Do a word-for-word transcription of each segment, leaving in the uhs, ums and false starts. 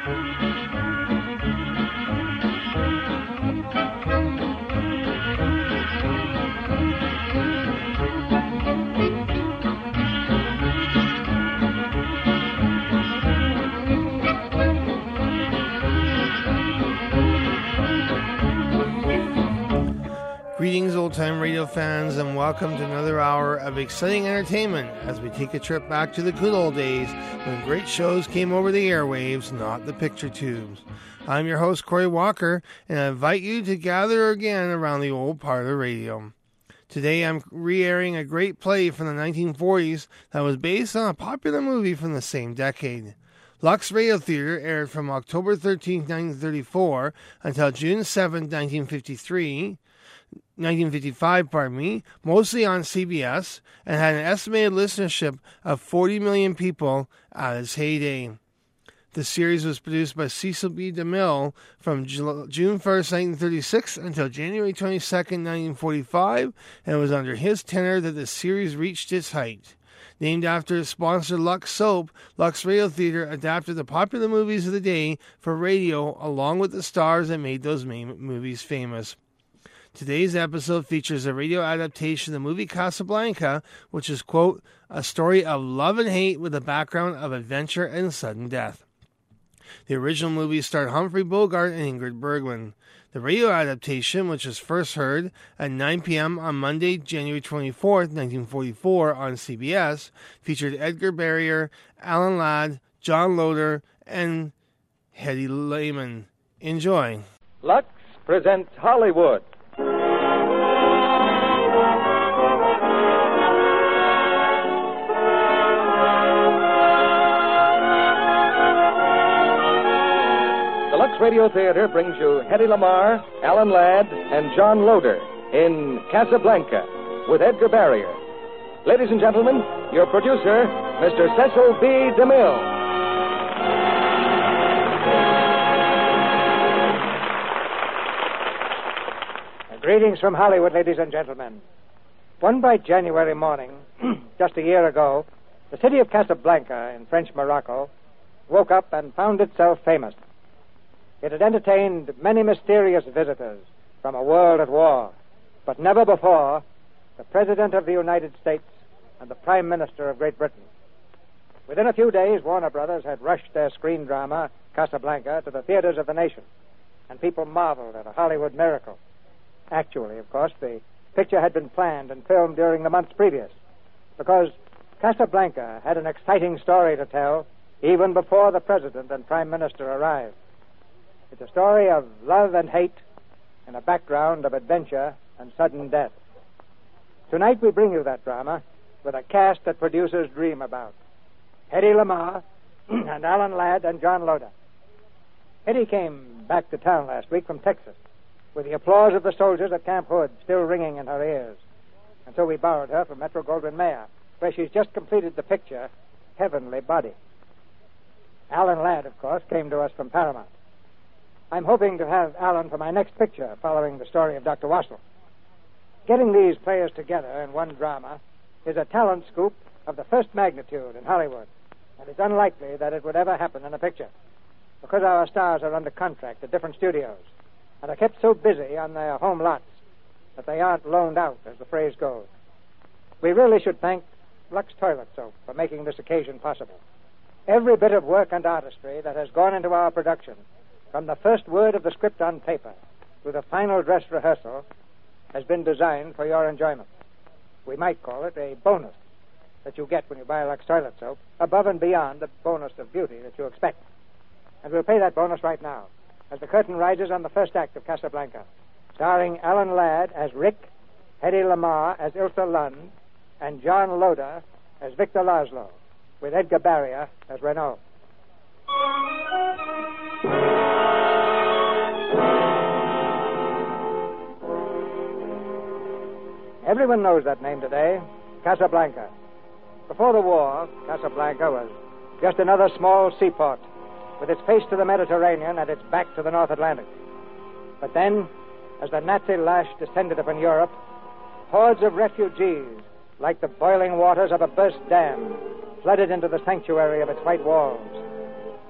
Greetings, old-time radio fans, and welcome to another hour of exciting entertainment as we take a trip back to the good old days when great shows came over the airwaves, not the picture tubes. I'm your host, Corey Walker, and I invite you to gather again around the old parlor radio. Today I'm re-airing a great play from the nineteen forties that was based on a popular movie from the same decade. Lux Radio Theater aired from October thirteenth, nineteen thirty-four until June seventh, nineteen fifty-three. nineteen fifty-five, pardon me, mostly on C B S, and had an estimated listenership of forty million people at its heyday. The series was produced by Cecil B. DeMille from June first, nineteen thirty-six until January twenty-second, nineteen forty-five, and it was under his tenure that the series reached its height. Named after its sponsor Lux Soap, Lux Radio Theater adapted the popular movies of the day for radio along with the stars that made those movies famous. Today's episode features a radio adaptation of the movie Casablanca, which is, quote, a story of love and hate with a background of adventure and sudden death. The original movie starred Humphrey Bogart and Ingrid Bergman. The radio adaptation, which was first heard at nine p.m. on Monday, January twenty-fourth, nineteen forty-four on C B S, featured Edgar Barrier, Alan Ladd, John Loder, and Hedy Lehman. Enjoy. Lux presents Hollywood. The Lux Radio Theater brings you Hedy Lamarr, Alan Ladd, and John Loder in Casablanca with Edgar Barrier. Ladies and gentlemen, your producer, Mister Cecil B. DeMille. Greetings from Hollywood, ladies and gentlemen. One bright January morning, just a year ago, the city of Casablanca in French Morocco woke up and found itself famous. It had entertained many mysterious visitors from a world at war, but never before the President of the United States and the Prime Minister of Great Britain. Within a few days, Warner Brothers had rushed their screen drama, Casablanca, to the theaters of the nation, and people marveled at a Hollywood miracle. Actually, of course, the picture had been planned and filmed during the months previous, because Casablanca had an exciting story to tell even before the President and Prime Minister arrived. It's a story of love and hate in a background of adventure and sudden death. Tonight we bring you that drama with a cast that producers dream about. Hedy Lamarr and Alan Ladd and John Loder. Hedy came back to town last week from Texas, with the applause of the soldiers at Camp Hood still ringing in her ears. And so we borrowed her from Metro-Goldwyn-Mayer, where she's just completed the picture, Heavenly Body. Alan Ladd, of course, came to us from Paramount. I'm hoping to have Alan for my next picture, following the story of Doctor Wassel. Getting these players together in one drama is a talent scoop of the first magnitude in Hollywood, and it's unlikely that it would ever happen in a picture, because our stars are under contract at different studios and are kept so busy on their home lots that they aren't loaned out, as the phrase goes. We really should thank Lux Toilet Soap for making this occasion possible. Every bit of work and artistry that has gone into our production, from the first word of the script on paper to the final dress rehearsal, has been designed for your enjoyment. We might call it a bonus that you get when you buy Lux Toilet Soap, above and beyond the bonus of beauty that you expect. And we'll pay that bonus right now, as the curtain rises on the first act of Casablanca, starring Alan Ladd as Rick, Hedy Lamarr as Ilsa Lund, and John Loder as Victor Laszlo, with Edgar Barrier as Renault. Everyone knows that name today, Casablanca. Before the war, Casablanca was just another small seaport with its face to the Mediterranean and its back to the North Atlantic. But then, as the Nazi lash descended upon Europe, hordes of refugees, like the boiling waters of a burst dam, flooded into the sanctuary of its white walls.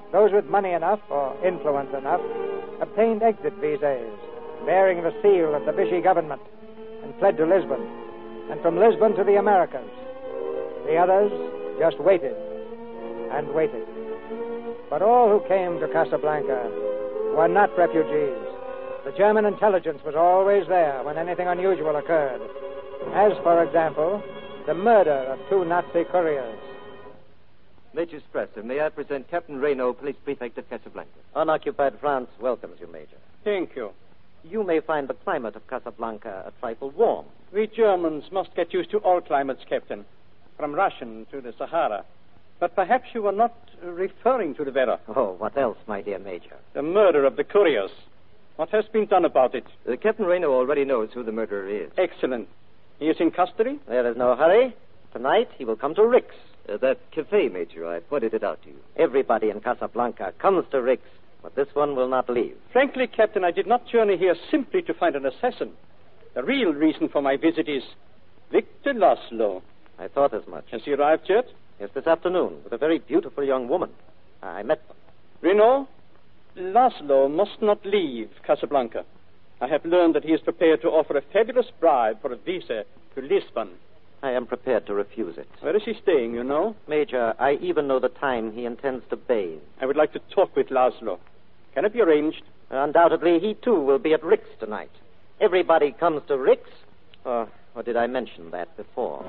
those with money enough or influence enough obtained exit visas bearing the seal of the Vichy government and fled to Lisbon, and from Lisbon to the Americas. The others just waited and waited. But all who came to Casablanca were not refugees. The German intelligence was always there when anything unusual occurred. As, for example, the murder of two Nazi couriers. Major Strasser, may I present Captain Reynaud, police prefect of Casablanca? Unoccupied France welcomes you, Major. Thank you. You may find the climate of Casablanca a trifle warm. We Germans must get used to all climates, Captain, from Russian to the Sahara. But perhaps you were not referring to the weather. Oh, what else, my dear Major? The murder of the couriers. What has been done about it? Uh, Captain Reynaud already knows who the murderer is. Excellent. He is in custody? There is no hurry. Tonight he will come to Rick's. Uh, that cafe, Major, I pointed it out to you. Everybody in Casablanca comes to Rick's, but this one will not leave. Frankly, Captain, I did not journey here simply to find an assassin. The real reason for my visit is Victor Laszlo. I thought as much. Has he arrived yet? Yes, this afternoon, with a very beautiful young woman. I met them. Reynaud, Laszlo must not leave Casablanca. I have learned that he is prepared to offer a fabulous bribe for a visa to Lisbon. I am prepared to refuse it. Where is he staying, you know? Major, I even know the time he intends to bathe. I would like to talk with Laszlo. Can it be arranged? Undoubtedly, he too will be at Rick's tonight. Everybody comes to Rick's. Or, or did I mention that before?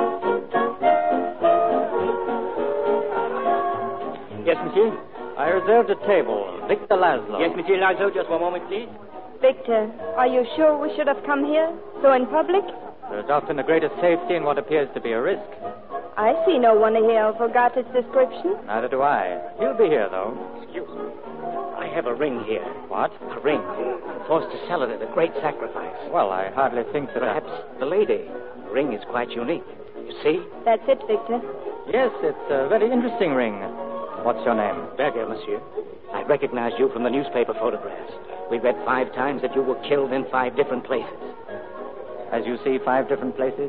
Yes, monsieur? I reserved a table. Victor Laszlo. Yes, Monsieur Laszlo, just one moment, please. Victor, are you sure we should have come here? So in public? There's often the greatest safety in what appears to be a risk. I see no one here who forgot its description. Neither do I. He'll be here, though. Excuse me. I have a ring here. What? A ring. Forced to sell it at a great sacrifice. Well, I hardly think that... Perhaps I... the lady. The ring is quite unique. You see? That's it, Victor. Yes, it's a very interesting ring. What's your name? Berger, monsieur. I recognized you from the newspaper photographs. We read five times that you were killed in five different places. As you see, five different places?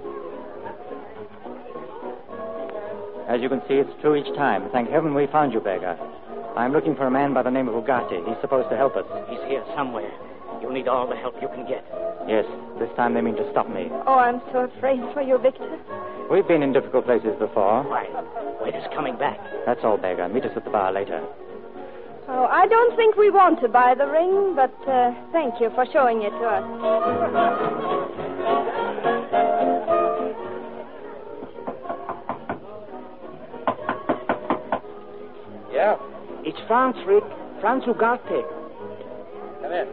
As you can see, it's true each time. Thank heaven we found you, Berger. I'm looking for a man by the name of Ugarte. He's supposed to help us. He's here somewhere. You'll need all the help you can get. Yes, this time they mean to stop me. Oh, I'm so afraid for you, Victor. We've been in difficult places before. Why? Waiter's coming back. That's all, Berger. Meet us at the bar later. Oh, I don't think we want to buy the ring, but uh, thank you for showing it to us. Yeah? It's Franz, Rick. Franz Ugarte. Come in.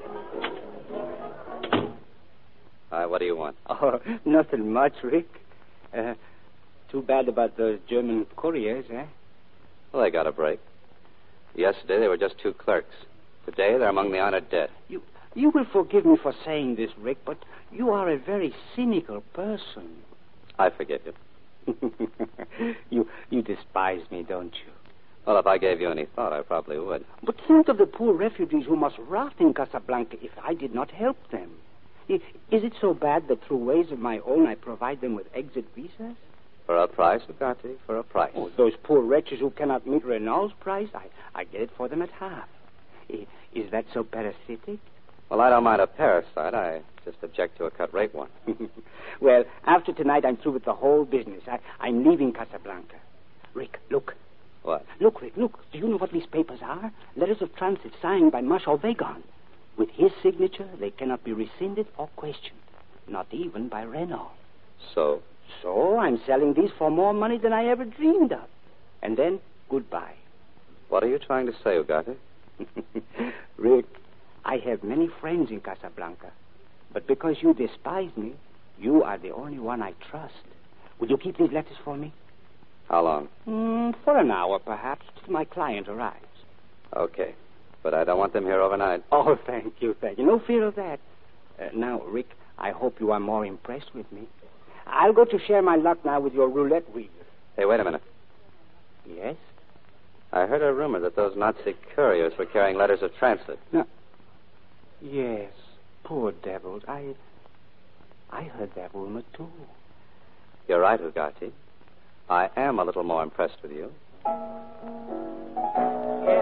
Hi, what do you want? Oh, nothing much, Rick. Uh, too bad about those German couriers, eh? Well, they got a break. Yesterday, they were just two clerks. Today, they're among the honored dead. You you will forgive me for saying this, Rick, but you are a very cynical person. I forgive you. you you despise me, don't you? Well, if I gave you any thought, I probably would. But think of the poor refugees who must rot in Casablanca if I did not help them. I- Is it so bad that through ways of my own I provide them with exit visas? For a price, Ugarte, for a price. Oh, those poor wretches who cannot meet Renault's price, I, I get it for them at half. I- Is that so parasitic? Well, I don't mind a parasite. I just object to a cut-rate one. Well, after tonight, I'm through with the whole business. I, I'm leaving Casablanca. Rick, look. What? Look, Rick, look. Do you know what these papers are? Letters of transit signed by Marshal Weygand. With his signature, they cannot be rescinded or questioned. Not even by Renault. So? So I'm selling these for more money than I ever dreamed of. And then, goodbye. What are you trying to say, Ugarte? Rick, I have many friends in Casablanca. But because you despise me, you are the only one I trust. Will you keep these letters for me? How long? Mm, for an hour, perhaps, till my client arrives. Okay. But I don't want them here overnight. Oh, thank you, thank you. No fear of that. Uh, now, Rick, I hope you are more impressed with me. I'll go to share my luck now with your roulette wheel. Hey, wait a minute. Yes? I heard a rumor that those Nazi couriers were carrying letters of transit. No. Yes. Poor devils. I... I heard that rumor, too. You're right, Ugarte. I am a little more impressed with you.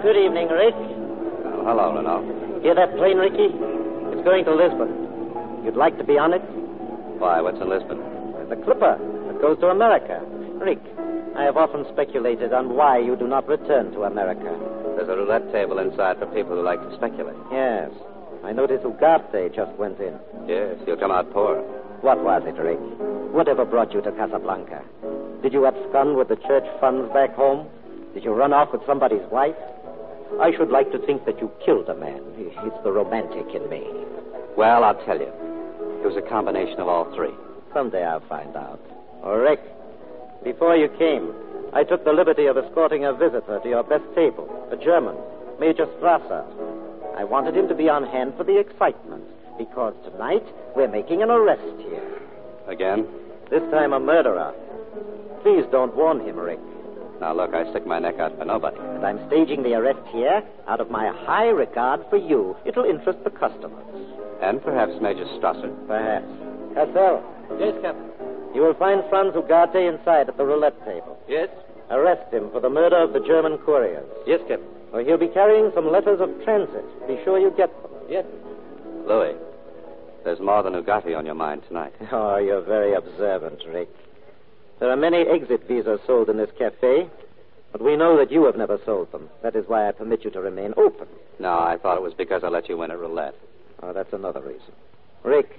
Good evening, Rick. Oh, hello, Renault. Hear that plane, Ricky? It's going to Lisbon. You'd like to be on it? Why, what's in Lisbon? The Clipper that goes to America. Rick, I have often speculated on why you do not return to America. There's a roulette table inside for people who like to speculate. Yes. I noticed Ugarte just went in. Yes, you'll come out poor. What was it, Rick? Whatever brought you to Casablanca? Did you abscond with the church funds back home? Did you run off with somebody's wife? I should like to think that you killed a man. It's the romantic in me. Well, I'll tell you. It was a combination of all three. Someday I'll find out. Oh, Rick, before you came, I took the liberty of escorting a visitor to your best table, a German, Major Strasser. I wanted him to be on hand for the excitement, because tonight we're making an arrest here. Again? This time a murderer. Please don't warn him, Rick. Now, look, I stick my neck out for nobody. And I'm staging the arrest here out of my high regard for you. It'll interest the customers. And perhaps Major Strasser. Perhaps. Castell. Yes, Captain. You will find Franz Ugarte inside at the roulette table. Yes? Arrest him for the murder of the German couriers. Yes, Captain. Or he'll be carrying some letters of transit. Be sure you get them. Yes. Louis, there's more than Ugarte on your mind tonight. Oh, you're very observant, Rick. There are many exit visas sold in this cafe, but we know that you have never sold them. That is why I permit you to remain open. No, I thought it was because I let you win at roulette. Oh, that's another reason. Rick,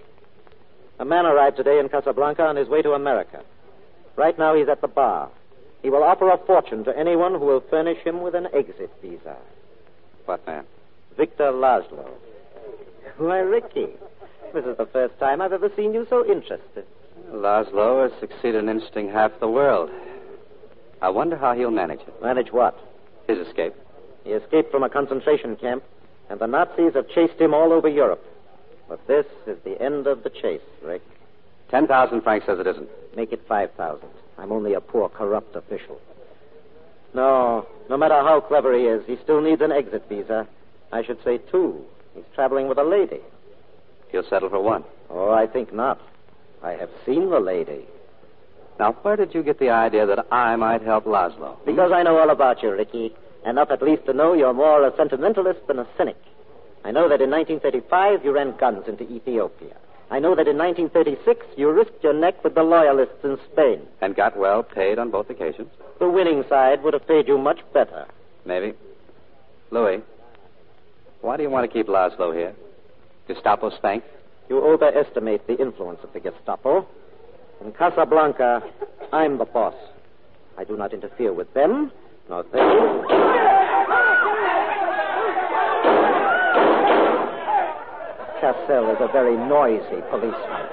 a man arrived today in Casablanca on his way to America. Right now he's at the bar. He will offer a fortune to anyone who will furnish him with an exit visa. What man? Victor Laszlo. Why, Ricky, this is the first time I've ever seen you so interested. Laszlo has succeeded in interesting half the world. I wonder how he'll manage it. Manage what? His escape. He escaped from a concentration camp, and the Nazis have chased him all over Europe. But this is the end of the chase, Rick. Ten thousand, Frank says it isn't. Make it five thousand. I'm only a poor, corrupt official. No, no matter how clever he is, he still needs an exit visa. I should say two. He's traveling with a lady. He'll settle for one. Oh, I think not. I have seen the lady. Now, where did you get the idea that I might help Laszlo? Because I know all about you, Ricky. Enough at least to know you're more a sentimentalist than a cynic. I know that in nineteen thirty-five you ran guns into Ethiopia. I know that in nineteen thirty-six you risked your neck with the loyalists in Spain. And got well paid on both occasions? The winning side would have paid you much better. Maybe. Louis, why do you want to keep Laszlo here? Gestapo spank? You overestimate the influence of the Gestapo. In Casablanca, I'm the boss. I do not interfere with them, nor they. Cassell is a very noisy policeman.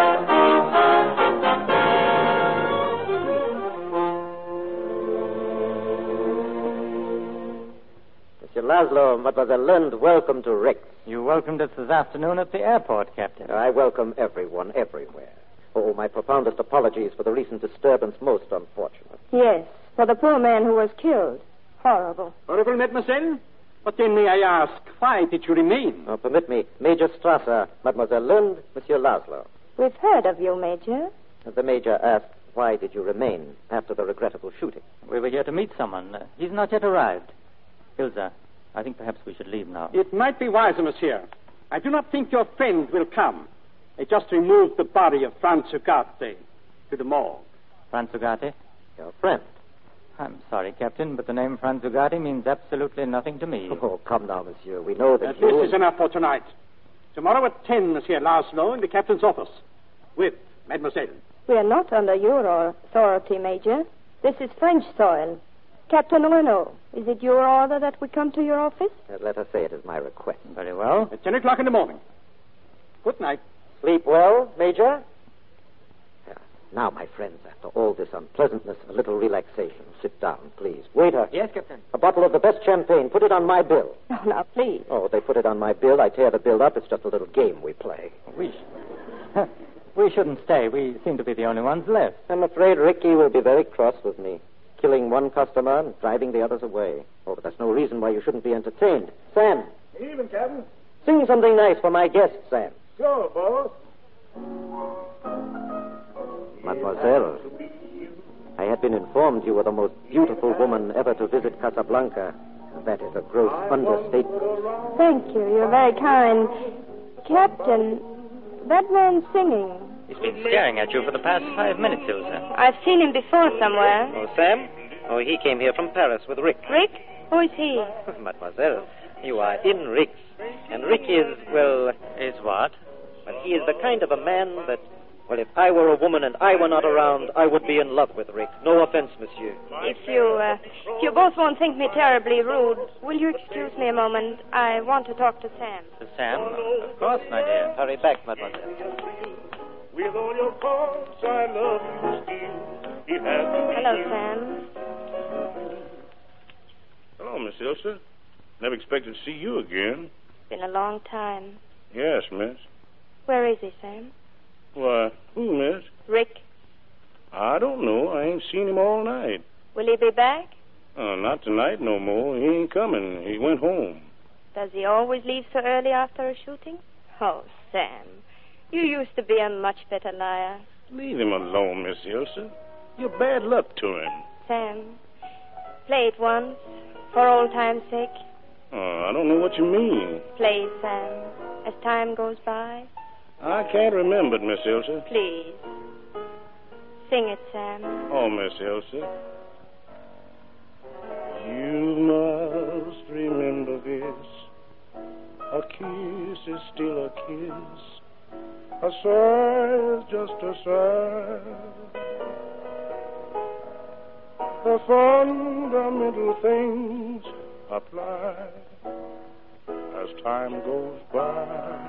Monsieur Laszlo, Mademoiselle Lund, welcome to Rick's. You welcomed us this afternoon at the airport, Captain. I welcome everyone, everywhere. Oh, my profoundest apologies for the recent disturbance, most unfortunate. Yes, for the poor man who was killed. Horrible. Horrible, mademoiselle? But then may I ask, why did you remain? Oh, permit me. Major Strasser, Mademoiselle Lund, Monsieur Laszlo. We've heard of you, Major. The Major asked, why did you remain after the regrettable shooting? We were here to meet someone. Uh, he's not yet arrived. Ilza, I think perhaps we should leave now. It might be wiser, monsieur. I do not think your friend will come. They just removed the body of Franz Ugarte to the morgue. Franz Ugarte? Your friend. I'm sorry, Captain, but the name Franz Ugarte means absolutely nothing to me. Oh, come now, monsieur. We know that Uh, you... This is enough for tonight. Tomorrow at ten, Monsieur Laszlo, in the captain's office. With Mademoiselle. We are not under your authority, Major. This is French soil. Captain Renault, is it your order that we come to your office? Uh, let us say it is my request. Very well. At ten o'clock in the morning. Good night. Sleep well, Major? Yeah. Now, my friends, after all this unpleasantness, a little relaxation. Sit down, please. Waiter. Yes, Captain. A bottle of the best champagne. Put it on my bill. No, now, please. Oh, they put it on my bill. I tear the bill up. It's just a little game we play. We, sh- we shouldn't stay. We seem to be the only ones left. I'm afraid Ricky will be very cross with me. Killing one customer and driving the others away. Oh, but that's no reason why you shouldn't be entertained. Sam. Even, Captain. Sing something nice for my guest, Sam. Sure, boss. Mademoiselle, I had been informed you were the most beautiful woman ever to visit Casablanca. That is a gross understatement. Thank you. You're very kind. Captain, that man's singing. He's been staring at you for the past five minutes, Ilsa. I've seen him before somewhere. Oh, Sam? Oh, he came here from Paris with Rick. Rick? Who is he? Mademoiselle, you are in Rick's. And Rick is, well... Is what? Well, he is the kind of a man that... Well, if I were a woman and I were not around, I would be in love with Rick. No offense, monsieur. If you, uh, if you both won't think me terribly rude, will you excuse me a moment? I want to talk to Sam. To Sam? Of course, my dear. Hurry back, mademoiselle. With all your faults, I love you still. It has to be Hello, you. Sam. Hello, Miss Ilsa. Never expected to see you again. Been a long time. Yes, miss. Where is he, Sam? Why, who, miss? Rick. I don't know. I ain't seen him all night. Will he be back? Uh, not tonight no more. He ain't coming. He went home. Does he always leave so early after a shooting? Oh, Sam. You used to be a much better liar. Leave him alone, Miss Ilsa. You're bad luck to him. Sam, play it once, for old time's sake. Oh, I don't know what you mean. Play, Sam, as time goes by. I can't remember it, Miss Ilsa. Please. Sing it, Sam. Oh, Miss Ilsa. You must remember this. A kiss is still a kiss. A sigh is just a sigh. The fundamental things apply as time goes by.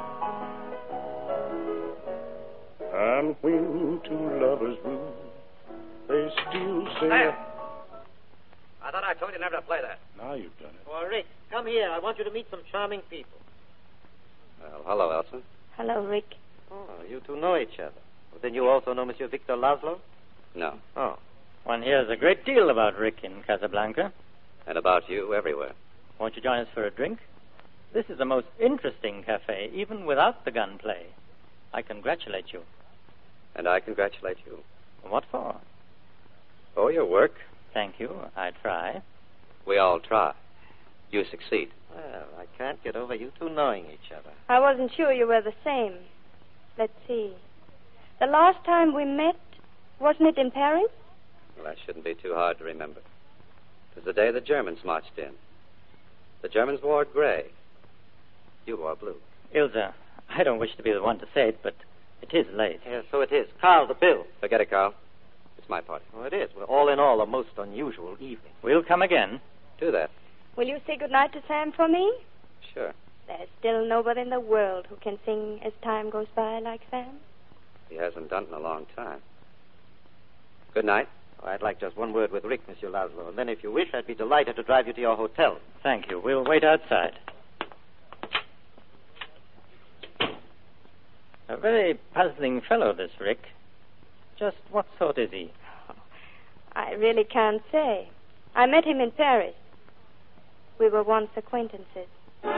And when two lovers woo, they still say... Sam! I thought I told you never to play that. Now you've done it. Oh, Rick, come here. I want you to meet some charming people. Well, hello, Elsa. Hello, Rick. Oh, you two know each other. Well, then you also know Monsieur Victor Laszlo? No. Oh. One hears a great deal about Rick in Casablanca. And about you everywhere. Won't you join us for a drink? This is the most interesting cafe, even without the gunplay. I congratulate you. And I congratulate you. What for? For your work. Thank you. I try. We all try. You succeed. Well, I can't get over you two knowing each other. I wasn't sure you were the same. Let's see. The last time we met, wasn't it in Paris? Well, that shouldn't be too hard to remember. It was the day the Germans marched in. The Germans wore gray. You wore blue. Ilsa, I don't wish to be the one to say it, but it is late. Yes, so it is. Carl, the bill. Forget it, Carl. It's my party. Oh, it is. Well, all in all, a most unusual evening. We'll come again. Do that. Will you say goodnight to Sam for me? Sure. There's still nobody in the world who can sing as time goes by like Sam. He hasn't done it in a long time. Good night. Oh, I'd like just one word with Rick, Monsieur Laszlo, and then if you wish, I'd be delighted to drive you to your hotel. Thank you. We'll wait outside. A very puzzling fellow, this Rick. Just what sort is he? I really can't say. I met him in Paris. We were once acquaintances.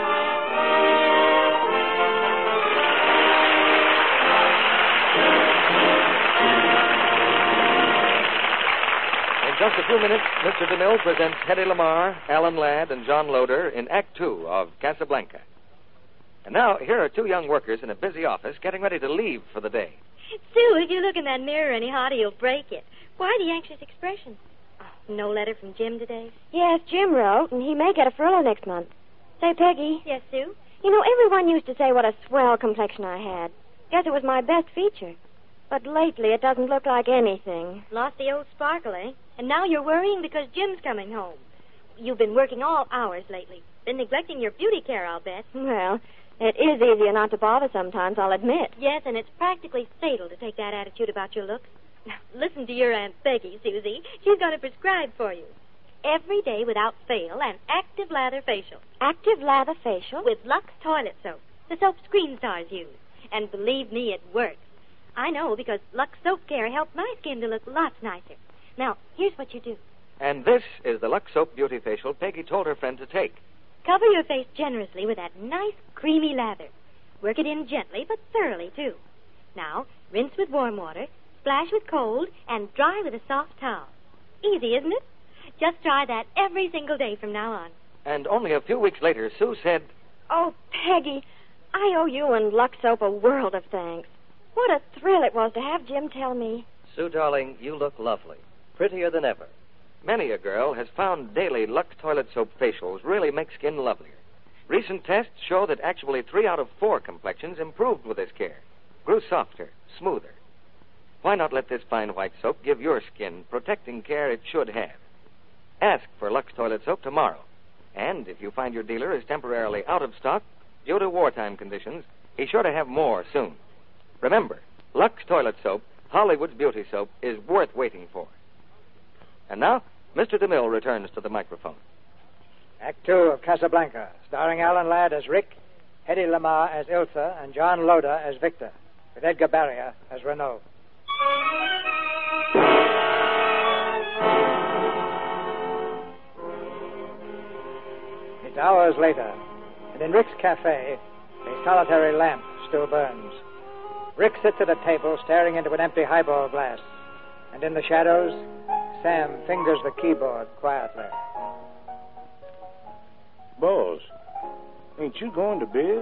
In just a few minutes, Mister DeMille presents Hedy Lamarr, Alan Ladd, and John Loder in Act Two of Casablanca. And now, here are two young workers in a busy office getting ready to leave for the day. Sue, if you look in that mirror any harder, you'll break it. Why the anxious expression? Oh, no letter from Jim today? Yes, Jim wrote, and he may get a furlough next month. Say, Peggy. Yes, Sue? You know, everyone used to say what a swell complexion I had. Guess it was my best feature. But lately, it doesn't look like anything. Lost the old sparkle, eh? And now you're worrying because Jim's coming home. You've been working all hours lately. Been neglecting your beauty care, I'll bet. Well, it is easier not to bother sometimes, I'll admit. Yes, and it's practically fatal to take that attitude about your looks. Now, listen to your Aunt Peggy, Susie. She's going to prescribe for you. Every day without fail, an active lather facial. Active lather facial? With Lux toilet soap. The soap screen stars use. And believe me, it works. I know because Lux Soap Care helped my skin to look lots nicer. Now, here's what you do. And this is the Lux Soap Beauty Facial Peggy told her friend to take. Cover your face generously with that nice, creamy lather. Work it in gently, but thoroughly, too. Now, rinse with warm water, splash with cold, and dry with a soft towel. Easy, isn't it? Just try that every single day from now on. And only a few weeks later, Sue said, Oh, Peggy, I owe you and Lux Soap a world of thanks. What a thrill it was to have Jim tell me. Sue, darling, you look lovely. Prettier than ever. Many a girl has found daily Lux Toilet Soap facials really make skin lovelier. Recent tests show that actually three out of four complexions improved with this care, grew softer, smoother. Why not let this fine white soap give your skin protecting care it should have? Ask for Lux Toilet Soap tomorrow. And if you find your dealer is temporarily out of stock due to wartime conditions, he's sure to have more soon. Remember, Lux Toilet Soap, Hollywood's beauty soap, is worth waiting for. And now, Mister DeMille returns to the microphone. Act two of Casablanca, starring Alan Ladd as Rick, Hedy Lamarr as Ilsa, and John Loder as Victor, with Edgar Barrier as Renault. It's hours later, and in Rick's cafe, a solitary lamp still burns. Rick sits at a table staring into an empty highball glass, and in the shadows, Sam fingers the keyboard quietly. Boss, ain't you going to bed?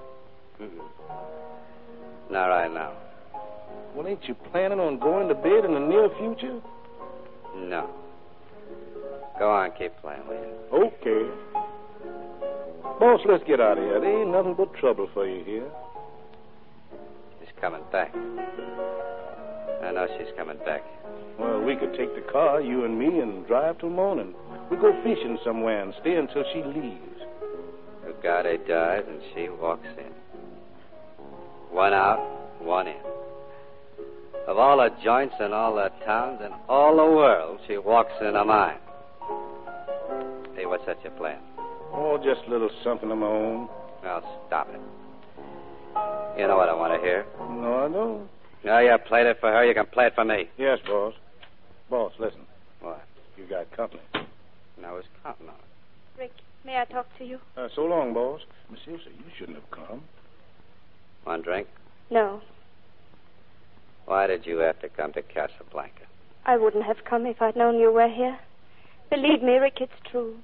Mm-hmm. Not right now. Well, ain't you planning on going to bed in the near future? No. Go on, keep playing, will you? Okay. Boss, let's get out of here. There ain't nothing but trouble for you here. She's coming back. I know she's coming back. Well, we could take the car, you and me, and drive till morning. We go fishing somewhere and stay until she leaves. Ugarte dies and she walks in. One out, one in. Of all the joints and all the towns and all the world, she walks into mine. Hey, what's that you're playing? Oh, just a little something of my own. Well, stop it. You know what I want to hear. No, I don't. No, you played it for her. You can play it for me. Yes, boss. Boss, listen. What? You got company. And I was counting on it. Rick, may I talk to you? Uh, so long, boss. Miss Ilsa, you shouldn't have come. One drink? No. Why did you have to come to Casablanca? I wouldn't have come if I'd known you were here. Believe me, Rick, it's true.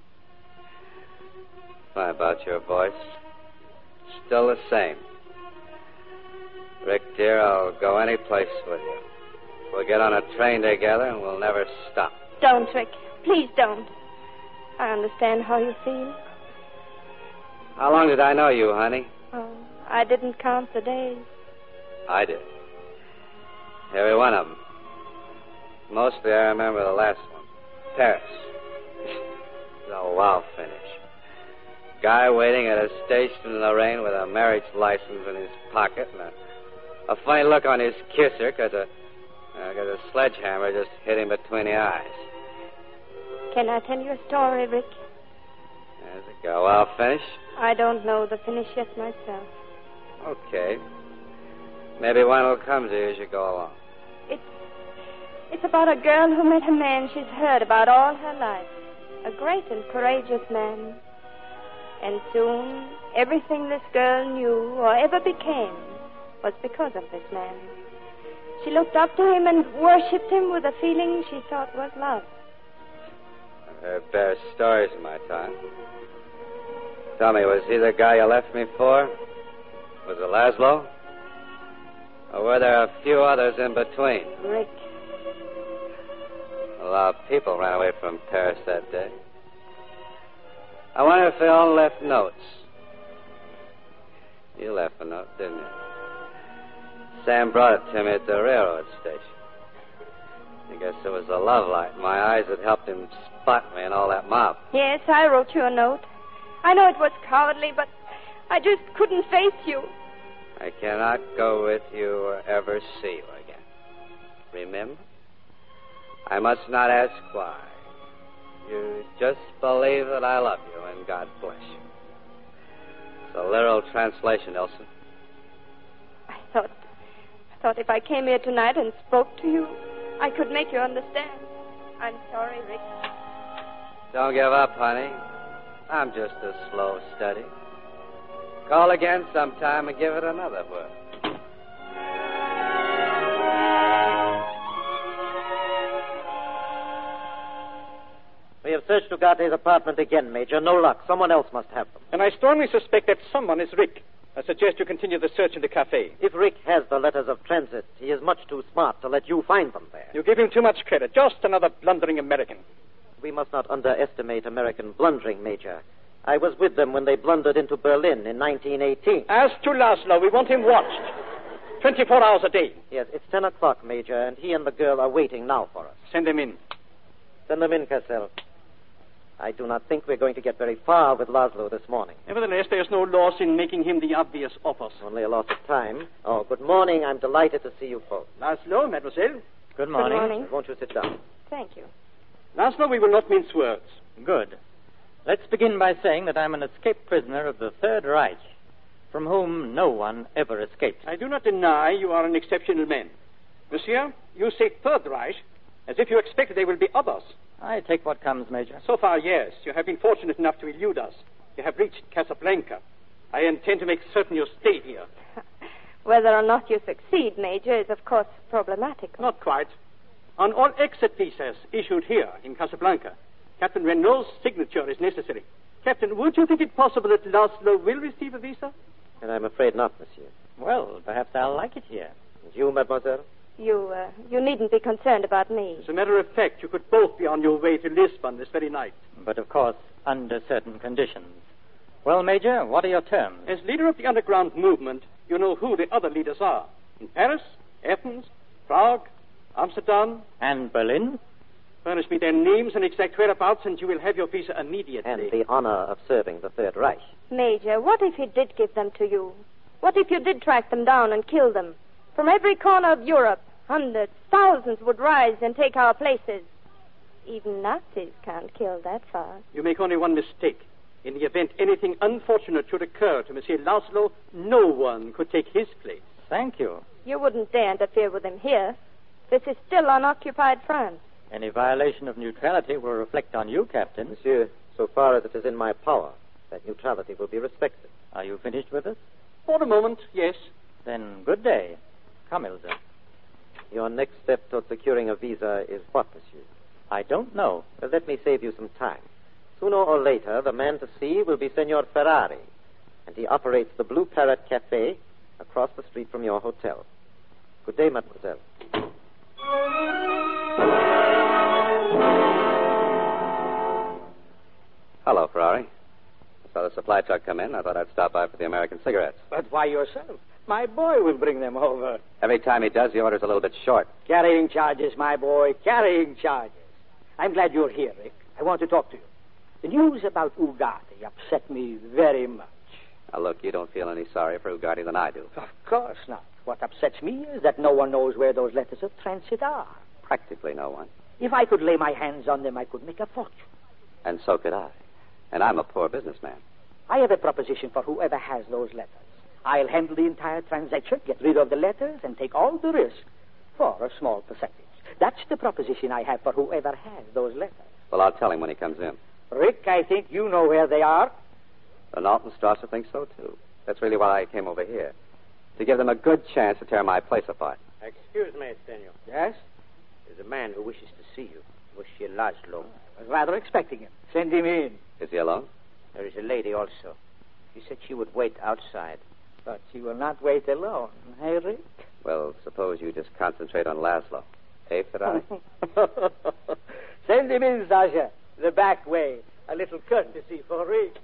Why, about your voice? Still the same. Rick, dear, I'll go any place with you. We'll get on a train together and we'll never stop. Don't, Rick. Please don't. I understand how you feel. How long did I know you, honey? Oh, I didn't count the days. I did. Every one of them. Mostly I remember the last one. Paris. The wow finish. Guy waiting at a station in the rain with a marriage license in his pocket and a, a funny look on his kisser because a, uh, a sledgehammer just hit him between the eyes. Can I tell you a story, Rick? There's a go. I'll finish. I don't know the finish yet myself. Okay. Maybe one will come to you as you go along. It's, it's about a girl who met a man she's heard about all her life. A great and courageous man. And soon, everything this girl knew or ever became was because of this man. She looked up to him and worshipped him with a feeling she thought was love. I've heard better stories in my time. Tell me, was he the guy you left me for? Was it Laszlo? Or were there a few others in between? Rick. A lot of people ran away from Paris that day. I wonder if they all left notes. You left a note, didn't you? Sam brought it to me at the railroad station. I guess it was the love light in my eyes that helped him spot me and all that mob. Yes, I wrote you a note. I know it was cowardly, but I just couldn't face you. I cannot go with you or ever see you again. Remember? I must not ask why. You just believe that I love you, and God bless you. It's a literal translation, Elsa. I thought, I thought if I came here tonight and spoke to you, I could make you understand. I'm sorry, Rick. Don't give up, honey. I'm just a slow study. Call again sometime and give it another whirl. have searched Ugarte's apartment again, Major. No luck. Someone else must have them. And I strongly suspect that someone is Rick. I suggest you continue the search in the cafe. If Rick has the letters of transit, he is much too smart to let you find them there. You give him too much credit. Just another blundering American. We must not underestimate American blundering, Major. I was with them when they blundered into Berlin in nineteen eighteen. As to Laszlo, we want him watched. twenty-four hours a day. Yes, it's ten o'clock, Major, and he and the girl are waiting now for us. Send them in. Send them in, Cassell. I do not think we're going to get very far with Laszlo this morning. Nevertheless, there's no loss in making him the obvious offers. Only a loss of time. Oh, good morning. I'm delighted to see you folks. Laszlo, mademoiselle. Good morning. Good morning. Won't you sit down? Thank you. Laszlo, we will not mince words. Good. Let's begin by saying that I'm an escaped prisoner of the Third Reich, from whom no one ever escapes. I do not deny you are an exceptional man. Monsieur, you say Third Reich, as if you expect there will be others. I take what comes, Major. So far, yes. You have been fortunate enough to elude us. You have reached Casablanca. I intend to make certain you stay here. Whether or not you succeed, Major, is of course problematical. Not quite. On all exit visas issued here in Casablanca, Captain Renault's signature is necessary. Captain, would you think it possible that Laszlo will receive a visa? And I'm afraid not, monsieur. Well, perhaps I'll like it here. And you, mademoiselle? You, uh, you needn't be concerned about me. As a matter of fact, you could both be on your way to Lisbon this very night. But, of course, under certain conditions. Well, Major, what are your terms? As leader of the underground movement, you know who the other leaders are. In Paris, Athens, Prague, Amsterdam. And Berlin? Furnish me their names and exact whereabouts, and you will have your visa immediately. And the honor of serving the Third Reich. Major, what if he did give them to you? What if you did track them down and kill them? From every corner of Europe, hundreds, thousands would rise and take our places. Even Nazis can't kill that far. You make only one mistake. In the event anything unfortunate should occur to Monsieur Laszlo, no one could take his place. Thank you. You wouldn't dare interfere with him here. This is still unoccupied France. Any violation of neutrality will reflect on you, Captain. Monsieur, so far as it is in my power, that neutrality will be respected. Are you finished with us? For the moment, yes. Then good day. Come, Ilse. Your next step toward securing a visa is what, monsieur? I don't know. Well, let me save you some time. Sooner or later, the man to see will be Senor Ferrari, and he operates the Blue Parrot Cafe across the street from your hotel. Good day, mademoiselle. Hello, Ferrari. I saw the supply truck come in. I thought I'd stop by for the American cigarettes. But why yourself? My boy will bring them over. Every time he does, the order's a little bit short. Carrying charges, my boy. Carrying charges. I'm glad you're here, Rick. I want to talk to you. The news about Ugarte upset me very much. Now, look, you don't feel any sorry for Ugarte than I do. Of course not. What upsets me is that no one knows where those letters of transit are. Practically no one. If I could lay my hands on them, I could make a fortune. And so could I. And I'm a poor businessman. I have a proposition for whoever has those letters. I'll handle the entire transaction, get rid of the letters, and take all the risk for a small percentage. That's the proposition I have for whoever has those letters. Well, I'll tell him when he comes in. Rick, I think you know where they are. The Norton Strasser thinks so, too. That's really why I came over here. To give them a good chance to tear my place apart. Excuse me, Senor. Yes? There's a man who wishes to see you. Monsieur Laszlo. I was rather expecting him. Send him in. Is he alone? There is a lady also. She said she would wait outside. But she will not wait alone, hey, Rick? Well, suppose you just concentrate on Laszlo. Eh, Ferrari? Send him in, Sasha. The back way. A little courtesy for Rick.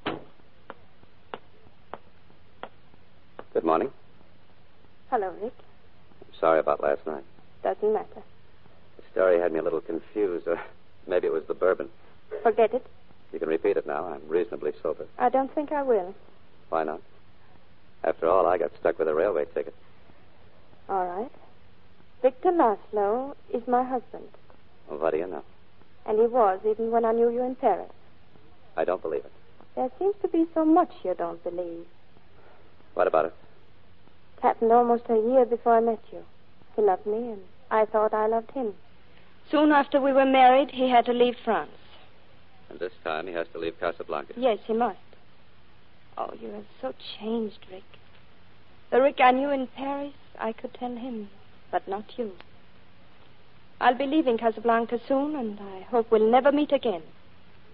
Good morning. Hello, Rick. I'm sorry about last night. Doesn't matter. The story had me a little confused, or maybe it was the bourbon. Forget it. You can repeat it now. I'm reasonably sober. I don't think I will. Why not? After all, I got stuck with a railway ticket. All right. Victor Laszlo is my husband. Well, what do you know? And he was, even when I knew you in Paris. I don't believe it. There seems to be so much you don't believe. What about it? It happened almost a year before I met you. He loved me, and I thought I loved him. Soon after we were married, he had to leave France. And this time he has to leave Casablanca. Yes, he must. Oh, you have so changed, Rick. The Rick I knew in Paris, I could tell him, but not you. I'll be leaving Casablanca soon, and I hope we'll never meet again.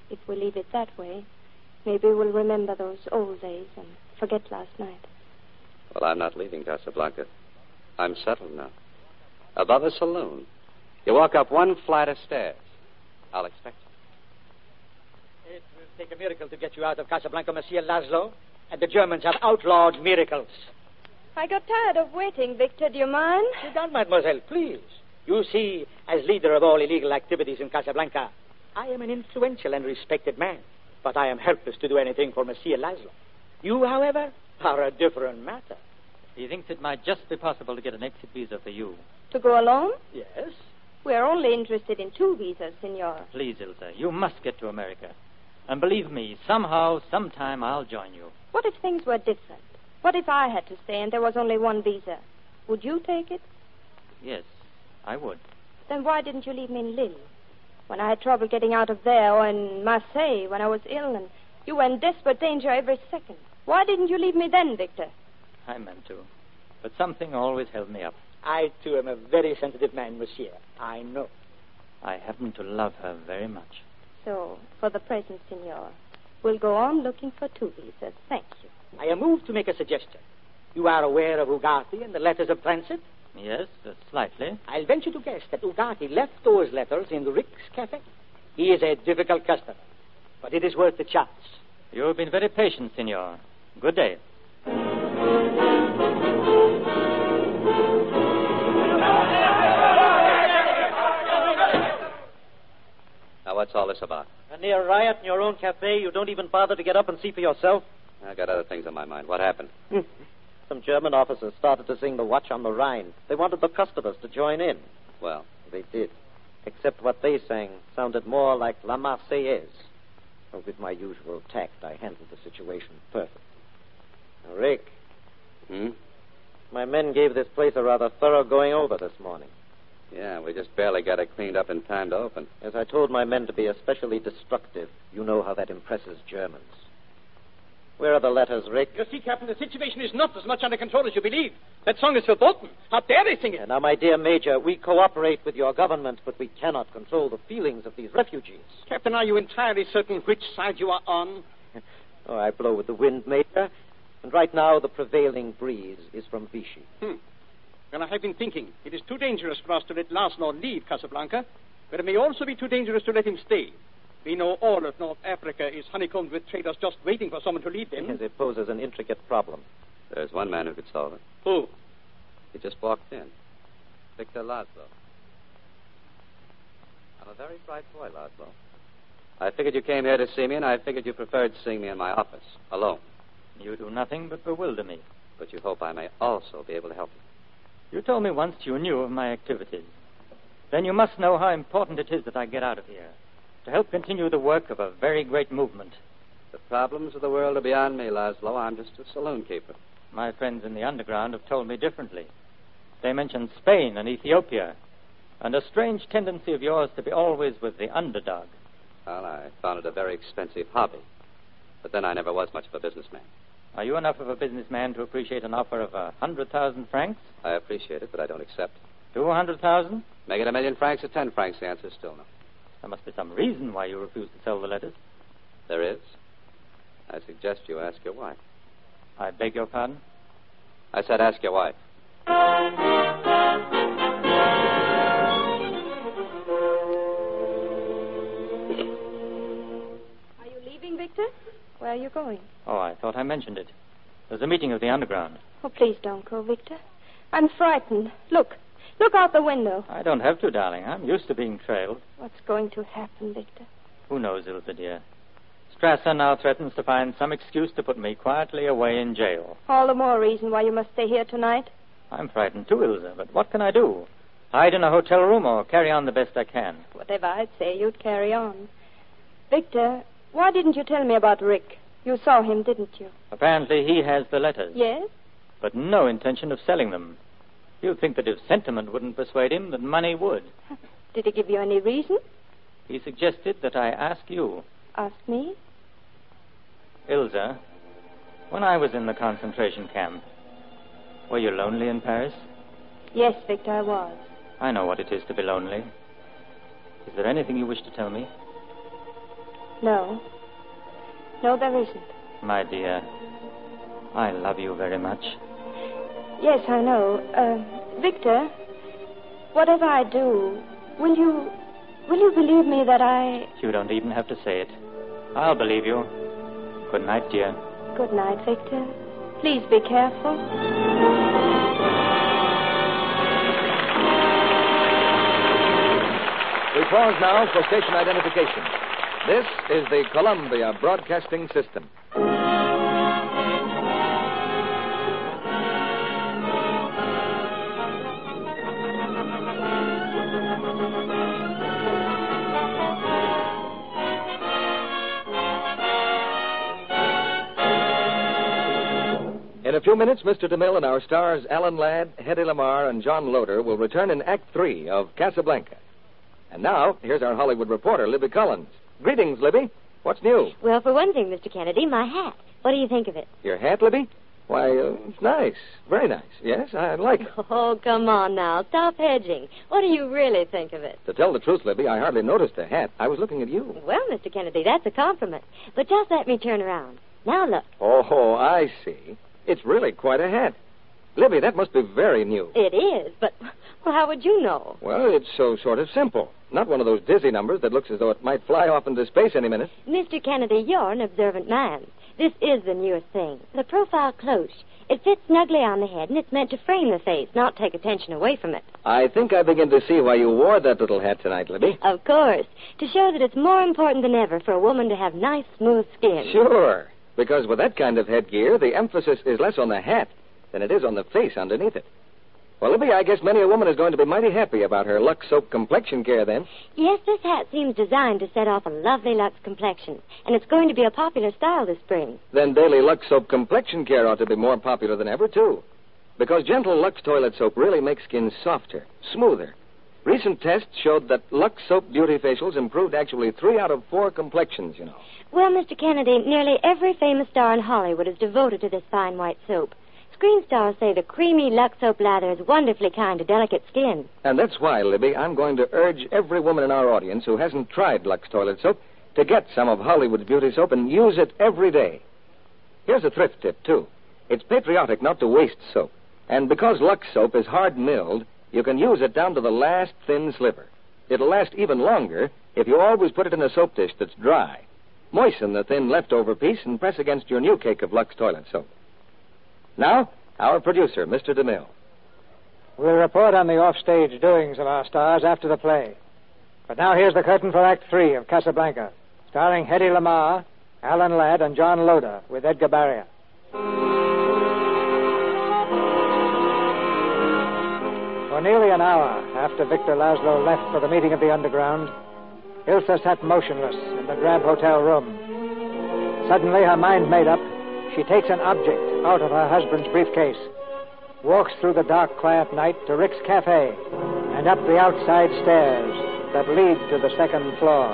If we leave it that way, maybe we'll remember those old days and forget last night. Well, I'm not leaving Casablanca. I'm settled now. Above a saloon. You walk up one flight of stairs. I'll expect you. It will take a miracle to get you out of Casablanca, Monsieur Laszlo. And the Germans have outlawed miracles. I got tired of waiting, Victor. Do you mind? Sit down, mademoiselle, please. You see, as leader of all illegal activities in Casablanca, I am an influential and respected man. But I am helpless to do anything for Monsieur Laszlo. You, however, are a different matter. He thinks it might just be possible to get an exit visa for you. To go alone? Yes. We're only interested in two visas, Senor. Please, Ilsa, you must get to America. And believe me, somehow, sometime, I'll join you. What if things were different? What if I had to stay and there was only one visa? Would you take it? Yes, I would. Then why didn't you leave me in Lille? When I had trouble getting out of there, or in Marseille when I was ill, and you were in desperate danger every second. Why didn't you leave me then, Victor? I meant to. But something always held me up. I, too, am a very sensitive man, monsieur. I know. I happen to love her very much. So, for the present, Senor, we'll go on looking for two visas. Thank you. I am moved to make a suggestion. You are aware of Ugarte and the letters of transit? Yes, uh, slightly. I'll venture to guess that Ugarte left those letters in Rick's cafe. He is a difficult customer, but it is worth the chance. You have been very patient, Senor. Good day. Now, what's all this about? A near riot in your own cafe. You don't even bother to get up and see for yourself. I got other things on my mind. What happened? Some German officers started to sing the Watch on the Rhine. They wanted the customers to join in. Well? They did. Except what they sang sounded more like La Marseillaise. But with my usual tact, I handled the situation perfectly. Now, Rick. Hmm? My men gave this place a rather thorough going over this morning. Yeah, we just barely got it cleaned up in time to open. As I told my men to be especially destructive, you know how that impresses Germans. Where are the letters, Rick? You see, Captain, the situation is not as much under control as you believe. That song is verboten. How dare they sing it? And now, my dear Major, we cooperate with your government, but we cannot control the feelings of these refugees. Captain, are you entirely certain which side you are on? Oh, I blow with the wind, Major. And right now, the prevailing breeze is from Vichy. Hmm. Well, I have been thinking. It is too dangerous for us to let Laszlo leave Casablanca, but it may also be too dangerous to let him stay. We know all of North Africa is honeycombed with traitors just waiting for someone to lead them. Yes, it poses an intricate problem. There's one man who could solve it. Who? He just walked in. Victor Laszlo. I'm a very bright boy, Laszlo. I figured you came here to see me, and I figured you preferred seeing me in my office, alone. You do nothing but bewilder me. But you hope I may also be able to help you. You told me once you knew of my activities. Then you must know how important it is that I get out of here to help continue the work of a very great movement. The problems of the world are beyond me, Laszlo. I'm just a saloon keeper. My friends in the underground have told me differently. They mentioned Spain and Ethiopia, and a strange tendency of yours to be always with the underdog. Well, I found it a very expensive hobby. But then I never was much of a businessman. Are you enough of a businessman to appreciate an offer of a hundred thousand francs? I appreciate it, but I don't accept. Two hundred thousand? Make it a million francs or ten francs. The answer is still no. There must be some reason why you refuse to sell the letters. There is. I suggest you ask your wife. I beg your pardon? I said ask your wife. Are you leaving, Victor? Where are you going? Oh, I thought I mentioned it. There's a meeting of the underground. Oh, please don't go, Victor. I'm frightened. Look. Look out the window. I don't have to, darling. I'm used to being trailed. What's going to happen, Victor? Who knows, Ilsa, dear? Strasser now threatens to find some excuse to put me quietly away in jail. All the more reason why you must stay here tonight. I'm frightened too, Ilsa, but what can I do? Hide in a hotel room or carry on the best I can? Whatever I'd say, you'd carry on. Victor, why didn't you tell me about Rick? You saw him, didn't you? Apparently he has the letters. Yes? But no intention of selling them. You'd think that if sentiment wouldn't persuade him, that money would. Did he give you any reason? He suggested that I ask you. Ask me? Ilsa, when I was in the concentration camp, were you lonely in Paris? Yes, Victor, I was. I know what it is to be lonely. Is there anything you wish to tell me? No. No, there isn't. My dear, I love you very much. Yes, I know. Uh, Victor, whatever I do, will you... will you believe me that I... You don't even have to say it. I'll believe you. Good night, dear. Good night, Victor. Please be careful. We pause now for station identification. This is the Columbia Broadcasting System. In a few minutes, Mister DeMille and our stars Alan Ladd, Hedy Lamarr, and John Loder will return in Act Three of Casablanca. And now, here's our Hollywood reporter, Libby Collins. Greetings, Libby. What's new? Well, for one thing, Mister Kennedy, my hat. What do you think of it? Your hat, Libby? Why, uh, it's nice. Very nice. Yes, I like it. Oh, come on now. Stop hedging. What do you really think of it? To tell the truth, Libby, I hardly noticed the hat. I was looking at you. Well, Mister Kennedy, that's a compliment. But just let me turn around. Now look. Oh, I see. It's really quite a hat. Libby, that must be very new. It is, but well, how would you know? Well, it's so sort of simple. Not one of those dizzy numbers that looks as though it might fly off into space any minute. Mister Kennedy, you're an observant man. This is the newest thing. The profile cloche. It fits snugly on the head, and it's meant to frame the face, not take attention away from it. I think I begin to see why you wore that little hat tonight, Libby. Of course. To show that it's more important than ever for a woman to have nice, smooth skin. Sure. Because with that kind of headgear, the emphasis is less on the hat than it is on the face underneath it. Well, Libby, I guess many a woman is going to be mighty happy about her Lux Soap complexion care then. Yes, this hat seems designed to set off a lovely Lux complexion, and it's going to be a popular style this spring. Then daily Lux Soap complexion care ought to be more popular than ever, too. Because gentle Lux toilet soap really makes skin softer, smoother. Recent tests showed that Lux Soap Beauty Facials improved actually three out of four complexions, you know. Well, Mister Kennedy, nearly every famous star in Hollywood is devoted to this fine white soap. Screen stars say the creamy Lux Soap lather is wonderfully kind to delicate skin. And that's why, Libby, I'm going to urge every woman in our audience who hasn't tried Lux toilet soap to get some of Hollywood's beauty soap and use it every day. Here's a thrift tip, too. It's patriotic not to waste soap. And because Lux soap is hard-milled, you can use it down to the last thin sliver. It'll last even longer if you always put it in a soap dish that's dry. Moisten the thin leftover piece and press against your new cake of Lux toilet soap. Now, our producer, Mister DeMille. We'll report on the offstage doings of our stars after the play. But now here's the curtain for Act Three of Casablanca, starring Hedy Lamarr, Alan Ladd, and John Loder, with Edgar Barrier. For nearly an hour after Victor Laszlo left for the meeting of the Underground, Ilsa sat motionless in the drab hotel room. Suddenly, her mind made up, she takes an object out of her husband's briefcase, walks through the dark, quiet night to Rick's Cafe, and up the outside stairs that lead to the second floor.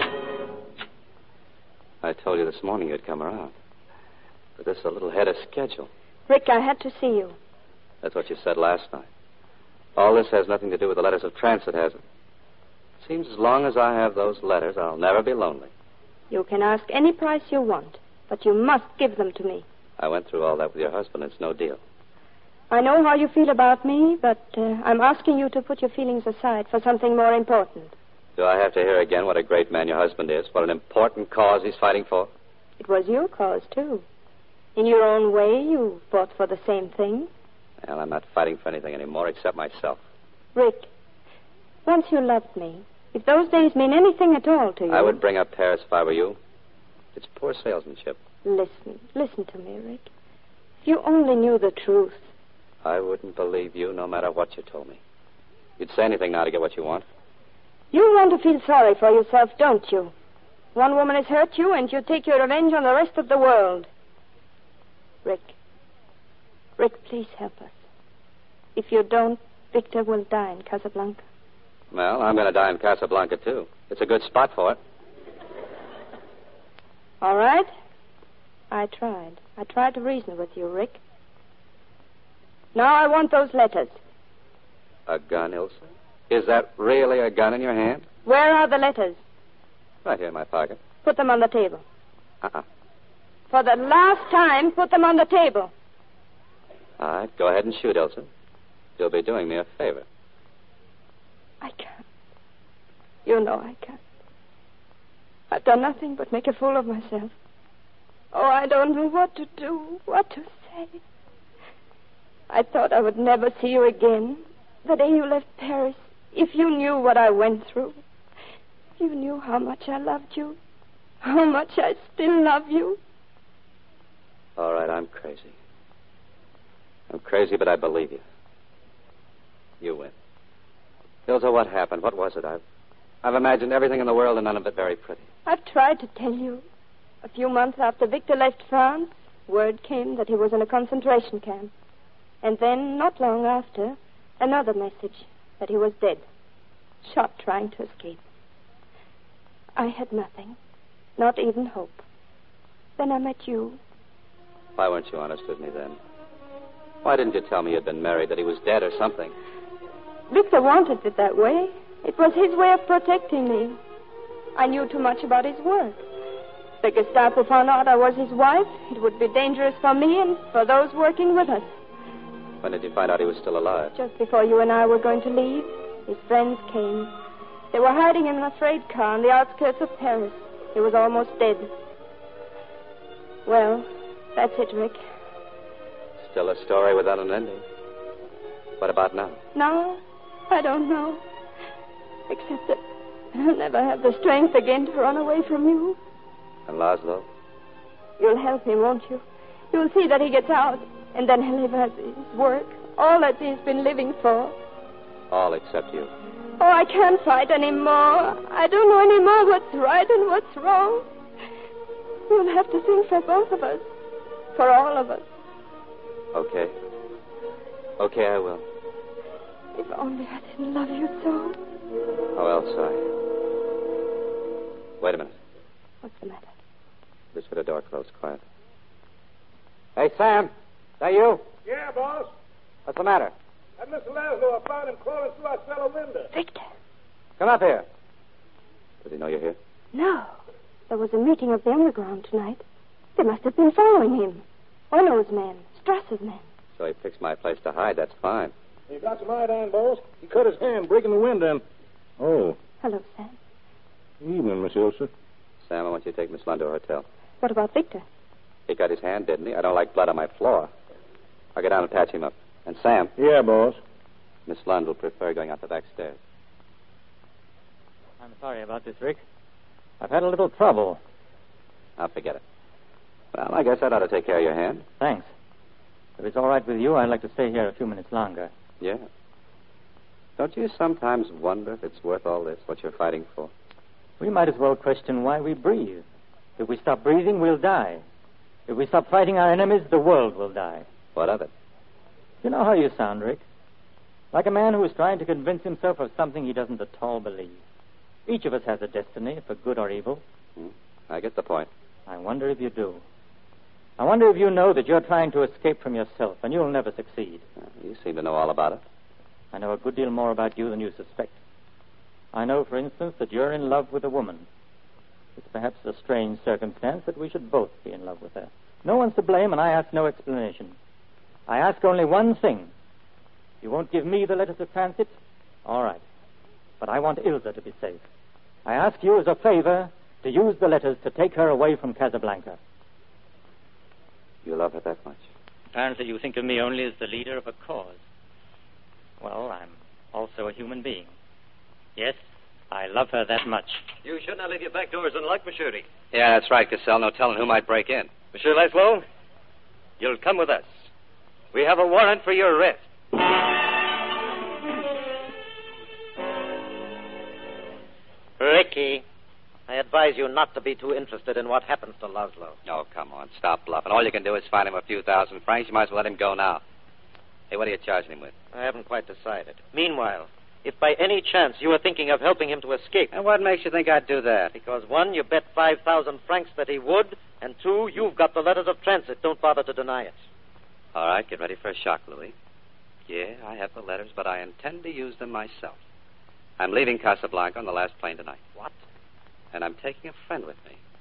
I told you this morning you'd come around. But this is a little ahead of schedule. Rick, I had to see you. That's what you said last night. All this has nothing to do with the letters of transit, has it? Seems as long as I have those letters, I'll never be lonely. You can ask any price you want, but you must give them to me. I went through all that with your husband. It's no deal. I know how you feel about me, but uh, I'm asking you to put your feelings aside for something more important. Do I have to hear again what a great man your husband is? What an important cause he's fighting for? It was your cause, too. In your own way, you fought for the same thing. Well, I'm not fighting for anything anymore except myself. Rick, once you loved me. If those days mean anything at all to you... I would bring up Paris if I were you. It's poor salesmanship. Listen, listen to me, Rick. If you only knew the truth. I wouldn't believe you no matter what you told me. You'd say anything now to get what you want. You want to feel sorry for yourself, don't you? One woman has hurt you, and you take your revenge on the rest of the world. Rick. Rick, please help us. If you don't, Victor will die in Casablanca. Well, I'm going to die in Casablanca, too. It's a good spot for it. All right. I tried. I tried to reason with you, Rick. Now I want those letters. A gun, Ilsa? Is that really a gun in your hand? Where are the letters? Right here in my pocket. Put them on the table. Uh-uh. For the last time, put them on the table. All right, go ahead and shoot, Ilsa. You'll be doing me a favor. I can't. You know I can't. I've done nothing but make a fool of myself. Oh, I don't know what to do, what to say. I thought I would never see you again. The day you left Paris, if you knew what I went through, if you knew how much I loved you, how much I still love you. All right, I'm crazy. I'm crazy, but I believe you. You win. Ilsa, what happened? What was it? I've, I've imagined everything in the world and none of it very pretty. I've tried to tell you. A few months after Victor left France, word came that he was in a concentration camp. And then, not long after, another message that he was dead, shot trying to escape. I had nothing, not even hope. Then I met you. Why weren't you honest with me then? Why didn't you tell me you'd been married, that he was dead or something? Victor wanted it that way. It was his way of protecting me. I knew too much about his work. If the Gestapo found out I was his wife, it would be dangerous for me and for those working with us. When did you find out he was still alive? Just before you and I were going to leave, his friends came. They were hiding him in a freight car on the outskirts of Paris. He was almost dead. Well, that's it, Rick. Still a story without an ending. What about now? Now, I don't know. Except that I'll never have the strength again to run away from you. And Laszlo? You'll help him, won't you? You'll see that he gets out, and then he'll live as his work, all that he's been living for. All except you. Oh, I can't fight anymore. I don't know anymore what's right and what's wrong. You'll have to think for both of us. For all of us. Okay. Okay, I will. If only I didn't love you so. Oh, Elsa. Wait a minute. What's the matter? Just for the door closed, quiet. Hey, Sam. Is that you? Yeah, boss. What's the matter? That Mister Laszlo, I found him crawling through our cellar window. Victor. Come up here. Does he know you're here? No. There was a meeting of the underground tonight. They must have been following him. Ono's men, Strasser's men. So he picks my place to hide. That's fine. He got some iodine, boss. He cut his hand breaking the window and... Oh. Hello, Sam. Evening, Miss Ilsa. Sam, I want you to take Miss Lund to her hotel. What about Victor? He cut his hand, didn't he? I don't like blood on my floor. I'll go down and patch him up. And Sam. Yeah, boss. Miss Lund will prefer going out the back stairs. I'm sorry about this, Rick. I've had a little trouble. I'll forget it. Well, I guess that ought to take care of your hand. Thanks. If it's all right with you, I'd like to stay here a few minutes longer. Yeah. Don't you sometimes wonder if it's worth all this, what you're fighting for? We might as well question why we breathe. If we stop breathing, we'll die. If we stop fighting our enemies, the world will die. What of it? You know how you sound, Rick. Like a man who is trying to convince himself of something he doesn't at all believe. Each of us has a destiny, for good or evil. Hmm. I get the point. I wonder if you do. I wonder if you know that you're trying to escape from yourself, and you'll never succeed. Uh, you seem to know all about it. I know a good deal more about you than you suspect. I know, for instance, that you're in love with a woman. It's perhaps a strange circumstance that we should both be in love with her. No one's to blame, and I ask no explanation. I ask only one thing. You won't give me the letters of transit? All right. But I want Ilsa to be safe. I ask you as a favor to use the letters to take her away from Casablanca. You love her that much? Apparently you think of me only as the leader of a cause. Well, I'm also a human being. Yes, I love her that much. You should not leave your back doors unlocked, Monsieur. Yeah, that's right, Cassell. No telling who might break in. Monsieur Laszlo, you'll come with us. We have a warrant for your arrest. Ricky, I advise you not to be too interested in what happens to Laszlo. Oh, come on. Stop bluffing. All you can do is find him a few thousand francs. You might as well let him go now. Hey, what are you charging him with? I haven't quite decided. Meanwhile, if by any chance you are thinking of helping him to escape... And what makes you think I'd do that? Because, one, you bet five thousand francs that he would, and two, you've got the letters of transit. Don't bother to deny it. All right, get ready for a shock, Louis. Yeah, I have the letters, but I intend to use them myself. I'm leaving Casablanca on the last plane tonight. What? And I'm taking a friend with me.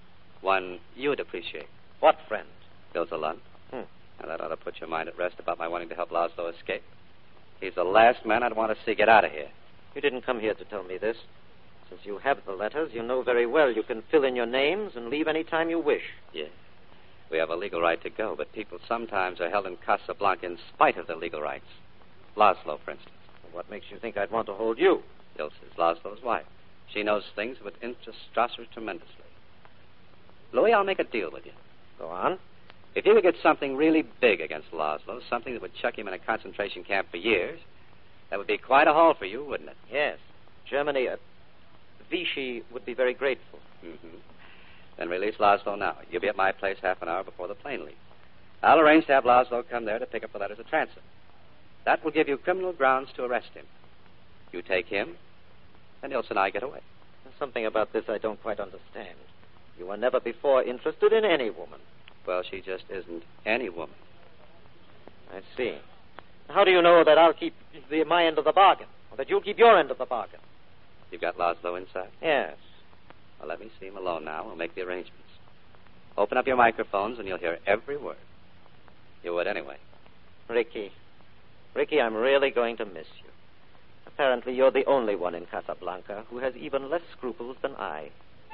One you'd appreciate. What friend? Ilsa Lund. Hmm. Now, that ought to put your mind at rest about my wanting to help Laszlo escape. He's the last man I'd want to see get out of here. You didn't come here to tell me this. Since you have the letters, you know very well you can fill in your names and leave any time you wish. Yeah. We have a legal right to go, but people sometimes are held in Casablanca in spite of their legal rights. Laszlo, for instance. What makes you think I'd want to hold you? Ilsa's Laszlo's wife. She knows things that would interest Strasser tremendously. Louis, I'll make a deal with you. Go on. If you could get something really big against Laszlo, something that would chuck him in a concentration camp for years, that would be quite a haul for you, wouldn't it? Yes. Germany, uh, Vichy would be very grateful. Mm-hmm. Then release Laszlo now. You'll be at my place half an hour before the plane leaves. I'll arrange to have Laszlo come there to pick up the letters of transit. That will give you criminal grounds to arrest him. You take him, and Ilsa and I get away. There's something about this I don't quite understand. You were never before interested in any woman. Well, she just isn't any woman. I see. How do you know that I'll keep the, my end of the bargain, or that you'll keep your end of the bargain? You've got Laszlo inside? Yes. Well, let me see him alone now. We'll make the arrangements. Open up your microphones, and you'll hear every word. You would anyway. Ricky. Ricky, I'm really going to miss you. Apparently, you're the only one in Casablanca who has even less scruples than I.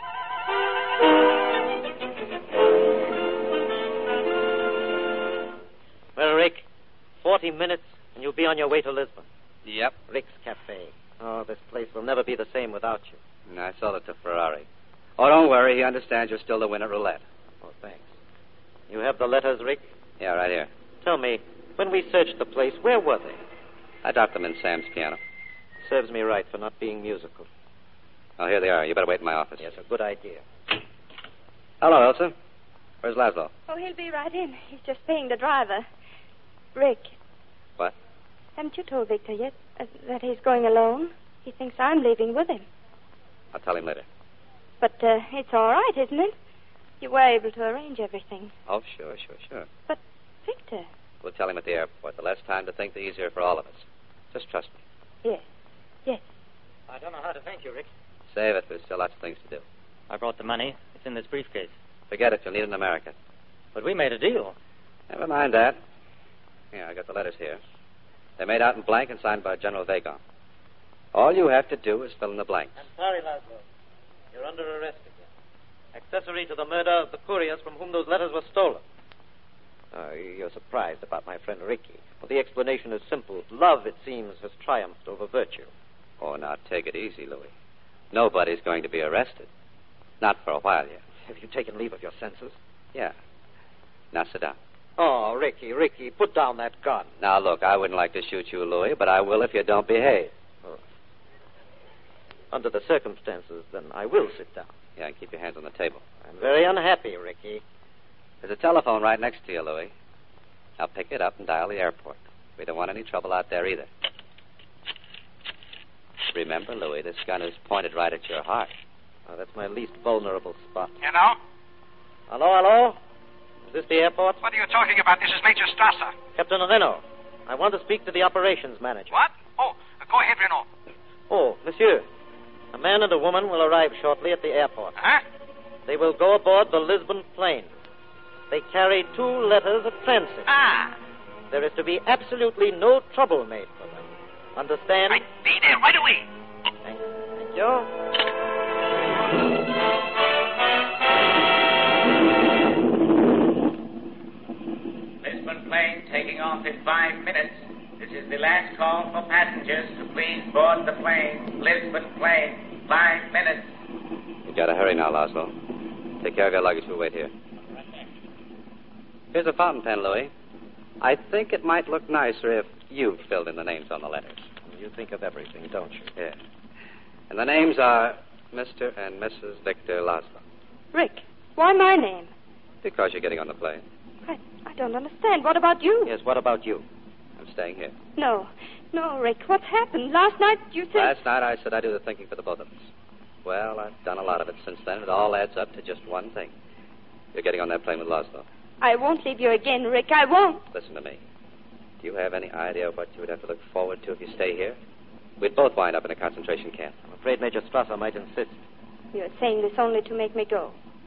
Well, Rick, forty minutes, and you'll be on your way to Lisbon. Yep. Rick's Cafe. Oh, this place will never be the same without you. And I sold it to Ferrari. Oh, don't worry. He understands you're still the winner at roulette. Oh, thanks. You have the letters, Rick? Yeah, right here. Tell me, when we searched the place, where were they? I dropped them in Sam's piano. Serves me right for not being musical. Oh, here they are. You better wait in my office. Yes, a good idea. Hello, Ilsa. Where's Laszlo? Oh, he'll be right in. He's just paying the driver. Rick. What? Haven't you told Victor yet uh, that he's going alone? He thinks I'm leaving with him. I'll tell him later. But uh, it's all right, isn't it? You were able to arrange everything. Oh, sure, sure, sure. But, Victor... We'll tell him at the airport. The less time to think, the easier for all of us. Just trust me. Yes. Yes. I don't know how to thank you, Rick. Save it. There's still lots of things to do. I brought the money. It's in this briefcase. Forget it. You'll need it in America. But we made a deal. Never mind that. Here, I got the letters here. They're made out in blank and signed by General Vagon. All you have to do is fill in the blanks. I'm sorry, Laszlo. You're under arrest again. Accessory to the murder of the couriers from whom those letters were stolen. Uh, you're surprised about my friend Ricky. Well, the explanation is simple. Love, it seems, has triumphed over virtue. Oh, now take it easy, Louis. Nobody's going to be arrested. Not for a while yet. Have you taken leave of your senses? Yeah. Now sit down. Oh, Ricky, Ricky, put down that gun. Now, look, I wouldn't like to shoot you, Louis, but I will if you don't behave. Oh. Under the circumstances, then I will sit down. Yeah, and keep your hands on the table. I'm very unhappy, Ricky. There's a telephone right next to you, Louis. I'll pick it up and dial the airport. We don't want any trouble out there either. Remember, Louis, this gun is pointed right at your heart. Oh, that's my least vulnerable spot. Hello? Hello, hello? Is this the airport? What are you talking about? This is Major Strasser. Captain Reno. I want to speak to the operations manager. What? Oh, go ahead, Reno. Oh, monsieur. A man and a woman will arrive shortly at the airport. Huh? They will go aboard the Lisbon plane. They carry two letters of transit. Ah. There is to be absolutely no trouble made for them. Understand? I'll be there right away. Thank, thank you. Lisbon plane taking off in five minutes. This is the last call for passengers to please board the plane. Lisbon plane, five minutes. You gotta hurry now, Laszlo. Take care of your luggage. We'll wait here. Here's a fountain pen, Louis. I think it might look nicer if you filled in the names on the letters. You think of everything, don't you? Yeah. And the names are Mister and Missus Victor Laszlo. Rick, why my name? Because you're getting on the plane. I, I don't understand. What about you? Yes, what about you? I'm staying here. No. No, Rick. What's happened? Last night you said... Last night I said I'd do the thinking for the both of us. Well, I've done a lot of it since then. It all adds up to just one thing. You're getting on that plane with Laszlo. I won't leave you again, Rick. I won't. Listen to me. Do you have any idea what you would have to look forward to if you stay here? We'd both wind up in a concentration camp. I'm afraid Major Strasser might insist. You're saying this only to make me go.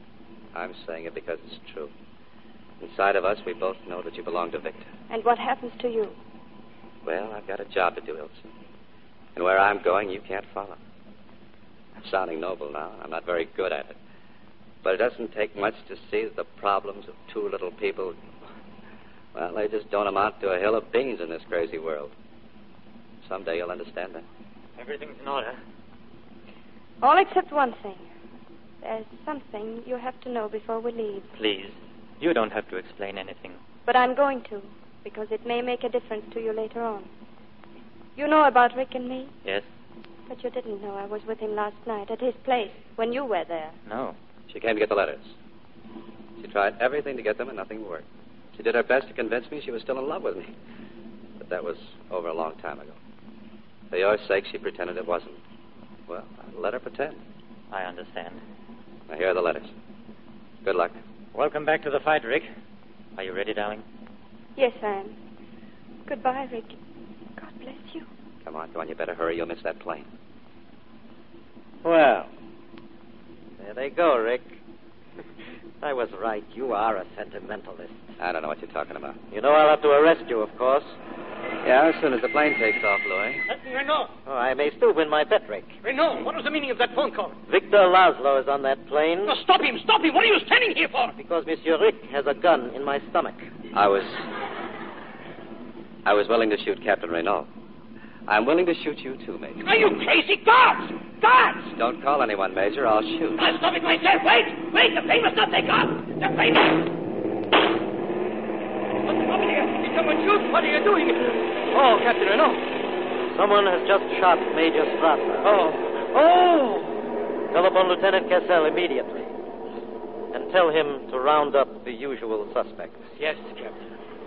I'm saying it because it's true. Inside of us, we both know that you belong to Victor. And what happens to you? Well, I've got a job to do, Ilse. And where I'm going, you can't follow. I'm sounding noble now. I'm not very good at it. But it doesn't take much to see that the problems of two little people, well, they just don't amount to a hill of beans in this crazy world. Someday you'll understand that. Everything's in order. All except one thing. There's something you have to know before we leave. Please, you don't have to explain anything. But I'm going to, because it may make a difference to you later on. You know about Rick and me? Yes? But you didn't know I was with him last night at his place when you were there. No. She came to get the letters. She tried everything to get them, and nothing worked. She did her best to convince me she was still in love with me. But that was over a long time ago. For your sake, she pretended it wasn't. Well, I let her pretend. I understand. Now, here are the letters. Good luck. Welcome back to the fight, Rick. Are you ready, darling? Yes, I am. Goodbye, Rick. God bless you. Come on, come on. You better hurry. You'll miss that plane. Well, there they go, Rick. I was right. You are a sentimentalist. I don't know what you're talking about. You know I'll have to arrest you, of course. Yeah, as soon as the plane takes off, Louis. Captain Renault. Oh, I may still win my bet, Rick. Renault, what was the meaning of that phone call? Victor Laszlo is on that plane. No, stop him, stop him. What are you standing here for? Because Monsieur Rick has a gun in my stomach. I was... I was willing to shoot Captain Renault. I'm willing to shoot you, too, Major. Are you crazy? Guards! Guards! Don't call anyone, Major. I'll shoot. I'll stop it myself. Wait! Wait! The plane must not take off! The plane must... What's the problem here? Did someone shoot? What are you doing? Oh, Captain Renault. Someone has just shot Major Strasser. Oh. Oh! Telephone Lieutenant Cassell immediately. And tell him to round up the usual suspects. Yes, Captain.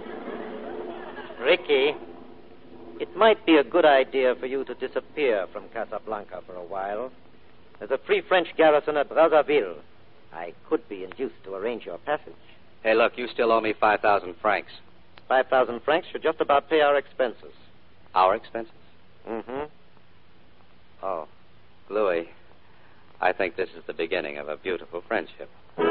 Ricky, it might be a good idea for you to disappear from Casablanca for a while. There's a Free French garrison at Brazzaville. I could be induced to arrange your passage. Hey, look, you still owe me five thousand francs. Five thousand francs should just about pay our expenses. Our expenses? Mm-hmm. Oh, Louis, I think this is the beginning of a beautiful friendship.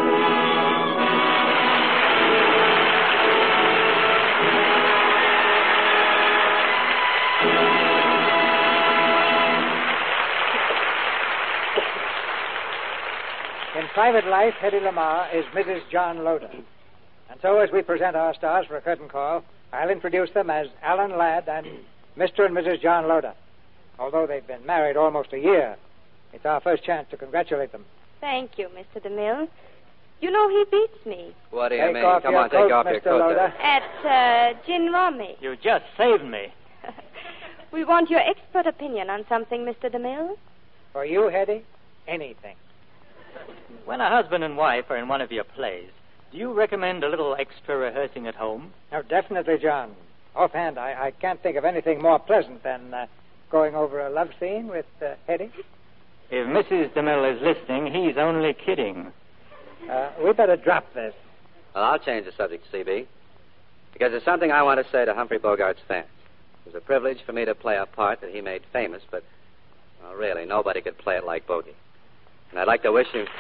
In private life, Hedy Lamarr is Missus John Loder. And so, as we present our stars for a curtain call, I'll introduce them as Alan Ladd and Mister and Missus John Loder. Although they've been married almost a year, it's our first chance to congratulate them. Thank you, Mister DeMille. You know he beats me. What do you take mean? Off Come your on, coat, take off Mister your coat. Loder. At uh, Gin Rummy. You just saved me. We want your expert opinion on something, Mister DeMille. For you, Hedy, anything. When a husband and wife are in one of your plays, do you recommend a little extra rehearsing at home? Oh, definitely, John. Offhand, I, I can't think of anything more pleasant than uh, going over a love scene with uh, Hedy. If Missus DeMille is listening, he's only kidding. Uh, we better drop this. Well, I'll change the subject, C B, because there's something I want to say to Humphrey Bogart's fans. It was a privilege for me to play a part that he made famous, but, well, really, nobody could play it like Bogey. And I'd like to wish him...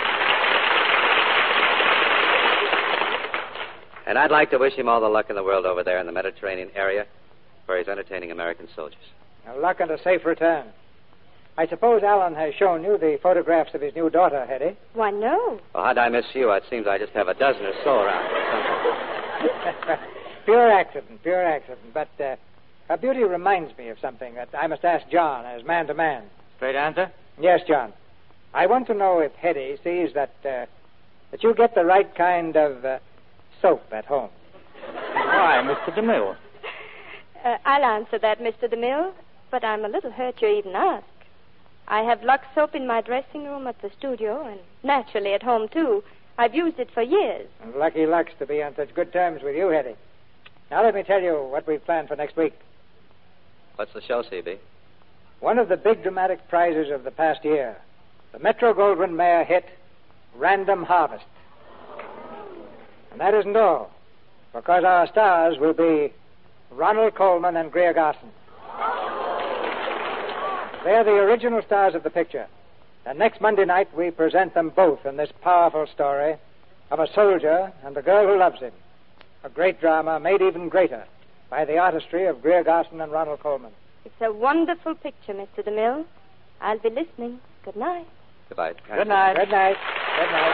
And I'd like to wish him all the luck in the world over there in the Mediterranean area where he's entertaining American soldiers. Now, luck and a safe return. I suppose Alan has shown you the photographs of his new daughter, Hedy. Why, no. Well, how'd I miss you? It seems I just have a dozen or so around or something. Pure accident, pure accident. But uh, her beauty reminds me of something that I must ask John as man to man. Straight answer? Yes, John. I want to know if Hedy sees that uh, that you get the right kind of uh, soap at home. Why, Mister DeMille? Uh, I'll answer that, Mister DeMille, but I'm a little hurt you even ask. I have Lux soap in my dressing room at the studio, and naturally at home, too. I've used it for years. And lucky Lux to be on such good terms with you, Hedy. Now let me tell you what we've planned for next week. What's the show, C B? One of the big dramatic prizes of the past year. The Metro-Goldwyn-Mayer hit, Random Harvest. And that isn't all, because our stars will be Ronald Colman and Greer Garson. They're the original stars of the picture. And next Monday night, we present them both in this powerful story of a soldier and the girl who loves him. A great drama made even greater by the artistry of Greer Garson and Ronald Colman. It's a wonderful picture, Mister DeMille. I'll be listening. Good night. Goodbye. Good night. Good night. Good night.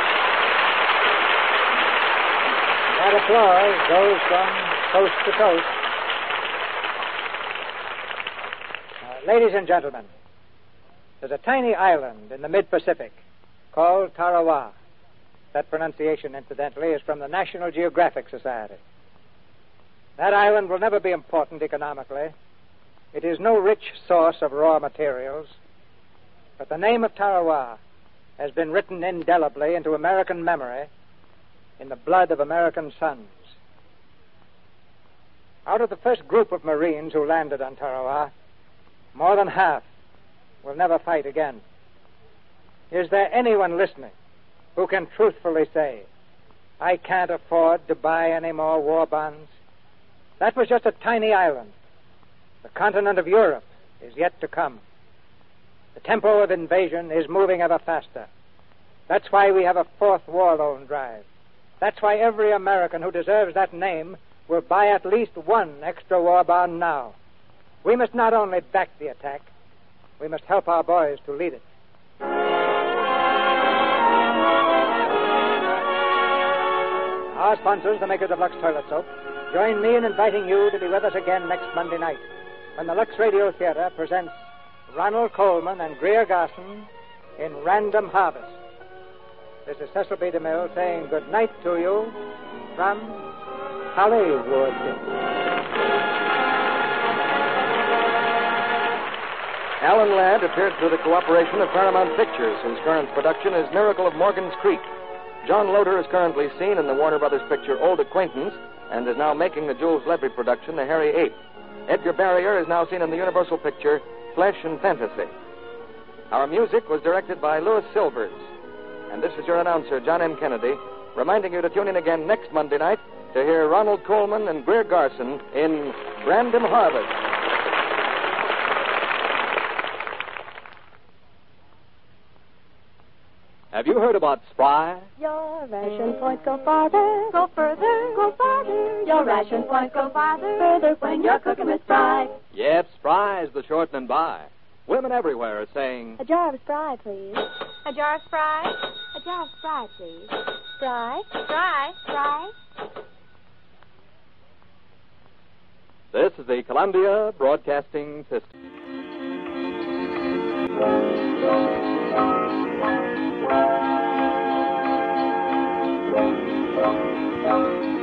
That applause goes from coast to coast. Uh, ladies and gentlemen, there's a tiny island in the mid-Pacific called Tarawa. That pronunciation, incidentally, is from the National Geographic Society. That island will never be important economically. It is no rich source of raw materials. But the name of Tarawa has been written indelibly into American memory in the blood of American sons. Out of the first group of Marines who landed on Tarawa, more than half will never fight again. Is there anyone listening who can truthfully say, I can't afford to buy any more war bonds? That was just a tiny island. The continent of Europe is yet to come. The tempo of invasion is moving ever faster. That's why we have a fourth war loan drive. That's why every American who deserves that name will buy at least one extra war bond now. We must not only back the attack, we must help our boys to lead it. Our sponsors, the makers of Lux Toilet Soap, join me in inviting you to be with us again next Monday night when the Lux Radio Theater presents Ronald Colman and Greer Garson in Random Harvest. This is Cecil B. DeMille saying good night to you from Hollywood. Alan Ladd appeared through the cooperation of Paramount Pictures, whose current production is Miracle of Morgan's Creek. John Loder is currently seen in the Warner Brothers picture Old Acquaintance and is now making the Jules Levy production The Hairy Ape. Edgar Barrier is now seen in the Universal picture Flesh and Fantasy. Our music was directed by Louis Silvers. And this is your announcer, John M. Kennedy, reminding you to tune in again next Monday night to hear Ronald Colman and Greer Garson in Random Harvest. Have you heard about Spry? Your ration points go farther, go further, go farther. Your ration points go farther, further when you're cooking with Spry. Yep, Spry is the shortening by. Women everywhere are saying, A jar of Spry, please. A jar of Spry? A jar of Spry, please. Spry, Spry, Spry. This is the Columbia Broadcasting System. Thank you.